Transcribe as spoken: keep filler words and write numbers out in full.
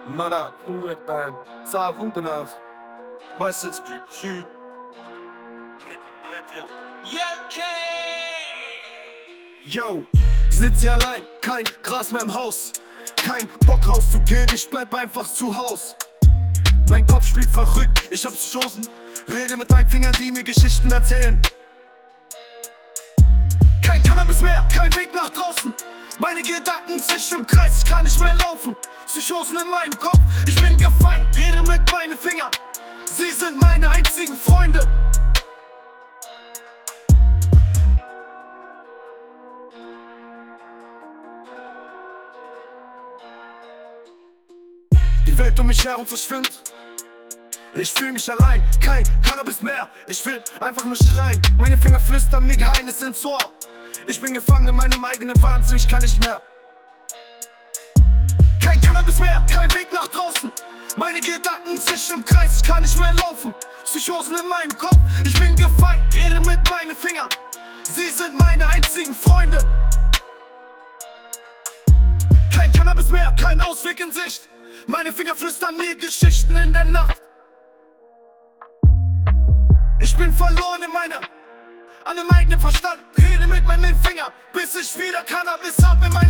Mana, Uwetan, Savundanaf. Was ist Typ? Yo, sitz hier allein, kein Gras mehr im Haus. Kein Bock rauszugehen, ich bleib einfach zu Haus. Mein Kopf spielt verrückt, ich hab Chancen. Rede mit meinen Fingern, die mir Geschichten erzählen. Kein Cannabis mehr, kein Weg nach draußen. Meine Gedanken sich im Kreis, ich kann nicht mehr laufen. Psychosen in meinem Kopf, ich bin gefangen. Rede mit meinen Fingern, sie sind meine einzigen Freunde. Die Welt um mich herum verschwimmt. Ich fühl mich allein, kein Cannabis mehr. Ich will einfach nur schreien. Meine Finger flüstern mir Geheimnis ins Ohr. Ich bin gefangen in meinem eigenen Wahnsinn, ich kann nicht mehr. Kein Cannabis mehr, kein Weg nach draußen. Meine Gedanken sich im Kreis, ich kann nicht mehr laufen. Psychosen in meinem Kopf, ich bin gefangen. Rede mit meinen Fingern, sie sind meine einzigen Freunde. Kein Cannabis mehr, kein Ausweg in Sicht. Meine Finger flüstern mir Geschichten in der Nacht. Ich bin verloren in meiner, an dem eigenen Verstand. Rede mit meinen Fingern, bis ich wieder Cannabis hab in meinem